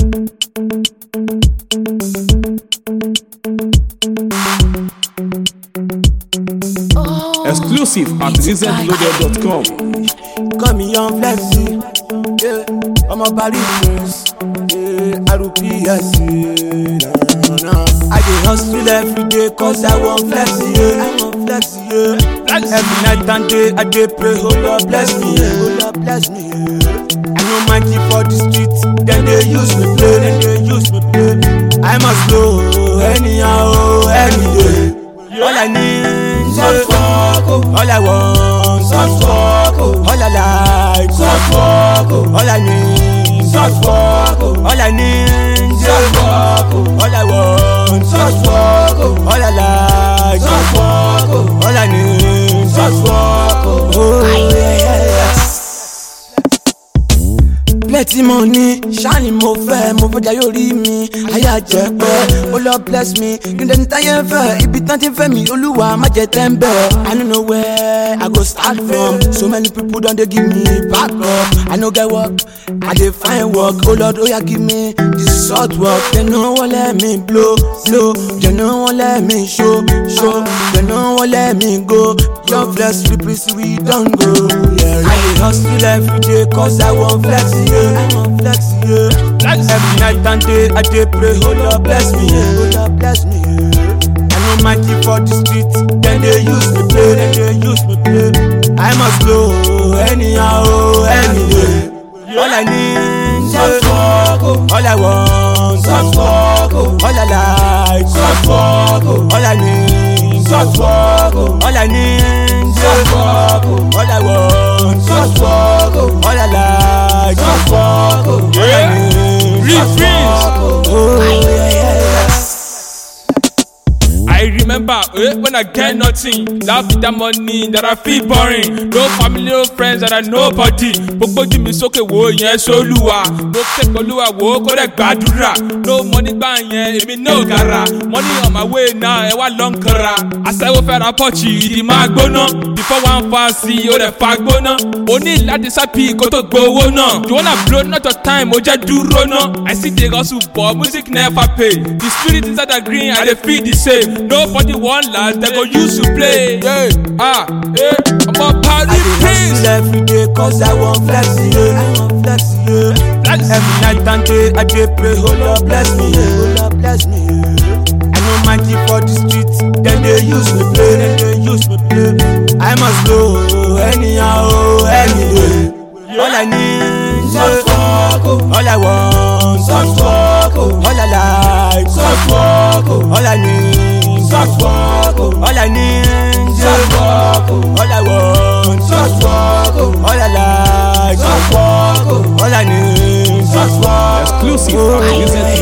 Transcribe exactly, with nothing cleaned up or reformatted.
Exclusive at reason loaded dot com. Call me on Flexi, yeah. I'm a body first, yeah. R P S, yeah. Nah, nah. I dey hustle every day cause I want Flexi, yeah. I want Flexi, yeah. Every night and day I dey pray, oh Lord bless me, yeah. Oh Lord bless me, yeah. I know my key for the street, then they use me play, then they use me play. I must go anyhow, any day. All I need, soft walk, all I want, soft walk, all I like, soft walk, all I need, soft walk, all I need, soft walk, all I want, soft walk, all I like, soft walk, all I need, soft walk. Oh yes. Plenty money, shiny mo fẹ́, mo fẹ́ jayé orí mi, ayé àjẹpẹ́, oh Lord bless me, nígbà tí táyé fẹ́, ibi tán ti fẹ́ mi, Olúwa má jẹ́ tẹ́ńbẹ̀. I don't know where I go start from, so many people don dey give me back up. I no get work, I dey find work, oh Lord oya give me this short work. They no wan let me blow, blow, they no wan let me show, show, they no wan let me go. Young flex, flippers, we don't go. Yeah, I dey hustle every day cause I want Flexi, yeah. I want Flexi, yeah. Every night and day I dey pray, oh Lord bless me, yeah. Oh Lord bless me, yeah. I know my key for the street, then they use me play, then they use me play. I must go anyhow, any day. All I need, soft walk, all I want, soft walk, all I like, soft walk, all I need, soft walk, all I need, soft walk, all I want, soft walk, all I like, soft walk, all I need, soft walk. Oh yes. I remember eh, when I get nothing, laugh with that money that I feel boring. No family, no friends, that I nobody. Gbogbo ojú mi sókè wo yẹn sólúwa. Mo kẹ́kọ̀ọ́ olúwa wo kó dẹ̀ gbàdúrà. No money gbà yẹn, èmi no gara. Money on my way now, ẹ wá lọ ń kanra. Aṣẹ́wó fẹ́ ra pọ́ọ̀chì, ìdí máa gbóná. Before one fa sí, ó dẹ̀ fa gbóná. O ní láti sápì kó tó gbowó náà. You wanna blow not your time, ó jẹ́ dúró náà. I see the hustle but music never pay. The spirit inside the green, I dey feel the same. Nobody want last, they go use to play. Yeah, ah, yeah, I'm a party prince. I dey hustle every day cause I want Flexi, yeah. I want Flexi, yeah. Flexi. Every night and day I dey pray, oh Lord bless me, yeah. Oh Lord bless me, yeah. I know my key for the street, then they use me play, then they use me play. I must go anyhow, any day. All I need, soft walk, all I want, soft walk, all I like, soft walk, all I need, soft walk, all I need, soft walk, all I want, soft walk, all I like, soft walk, all I need, soft walk. Exclusive at reason